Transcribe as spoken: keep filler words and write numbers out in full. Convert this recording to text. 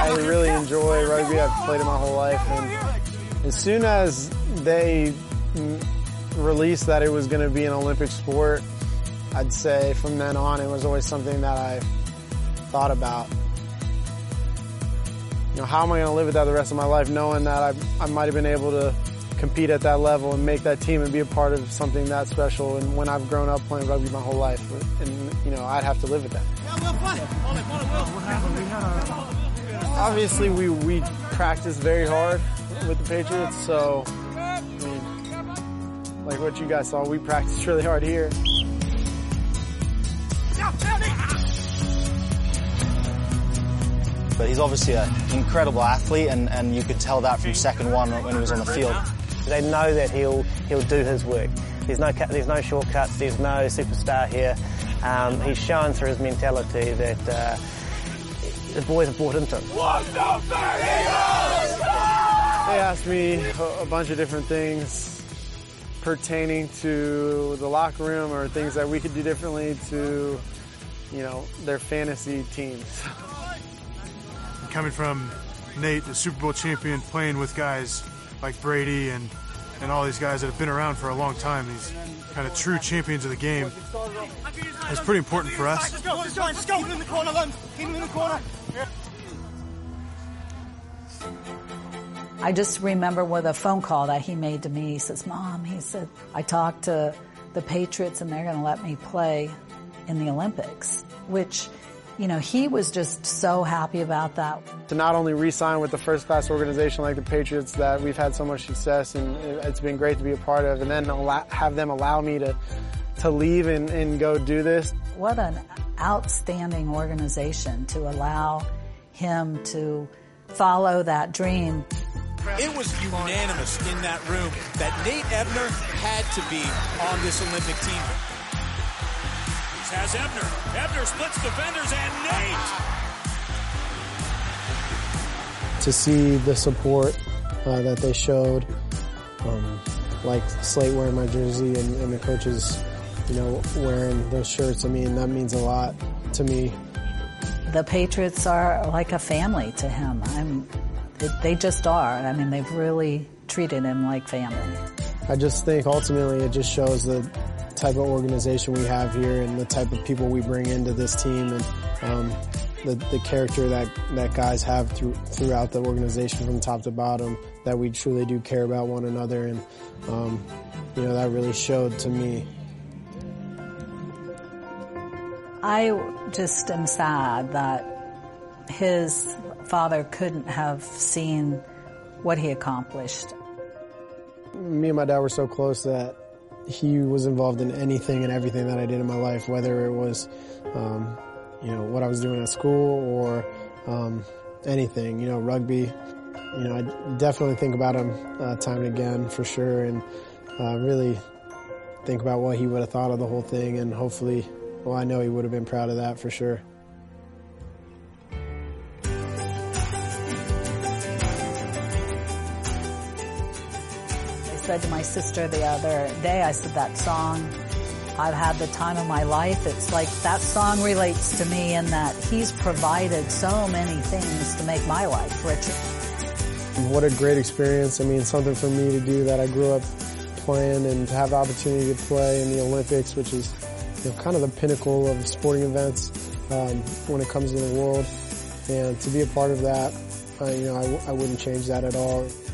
I really enjoy rugby. I've played it my whole life, and as soon as they released that it was going to be an Olympic sport, I'd say from then on it was always something that I thought about. You know, how am I going to live with that the rest of my life, knowing that I, I might have been able to compete at that level and make that team and be a part of something that special, and when I've grown up playing rugby my whole life, and you know, I'd have to live with that. Obviously we, we practice very hard with the Patriots, so I mean, like what you guys saw, we practiced really hard here. But he's obviously an incredible athlete, and, and you could tell that from second one when he was on the field. They know that he'll he'll do his work. There's no there's no shortcuts. There's no superstar here. Um, he's shown through his mentality that uh, the boys have bought into him. They asked me a bunch of different things pertaining to the locker room or things that we could do differently to, you know, their fantasy teams. Coming from Nate, the Super Bowl champion, playing with guys like Brady and, and all these guys that have been around for a long time, these kind of true champions of the game, it's pretty important for us. Let's go, let's go, let's go. Keep him in the corner, Lund. Keep him in the corner. Yeah. I just remember with a phone call that he made to me. He says, Mom, he said, I talked to the Patriots and they're going to let me play in the Olympics, which, you know, he was just so happy about that. To not only re-sign with the first-class organization like the Patriots that we've had so much success and it's been great to be a part of, and then allow, have them allow me to to leave and, and go do this. What an outstanding organization to allow him to follow that dream. It was unanimous in that room that Nate Ebner had to be on this Olympic team. Has Ebner. Ebner splits defenders, and Nate! To see the support uh, that they showed, um, like Slate wearing my jersey and, and the coaches, you know, wearing those shirts, I mean, that means a lot to me. The Patriots are like a family to him. I'm, it, they just are. I mean, they've really treated him like family. I just think ultimately it just shows the type of organization we have here and the type of people we bring into this team, and um, the, the character that, that guys have through, throughout the organization from top to bottom, that we truly do care about one another, and um, you know, that really showed to me. I just am sad that his father couldn't have seen what he accomplished. Me and my dad were so close that he was involved in anything and everything that I did in my life, whether it was, um, you know, what I was doing at school or um, anything, you know, rugby. You know, I definitely think about him uh, time and again for sure, and uh, really think about what he would have thought of the whole thing, and hopefully, well, I know he would have been proud of that for sure. I said to my sister the other day, I said, that song, I've had the time of my life. It's like that song relates to me in that he's provided so many things to make my life richer. What a great experience. I mean, something for me to do that I grew up playing, and to have the opportunity to play in the Olympics, which is, you know, kind of the pinnacle of sporting events um, when it comes to the world. And to be a part of that, uh, you know, I, I wouldn't change that at all.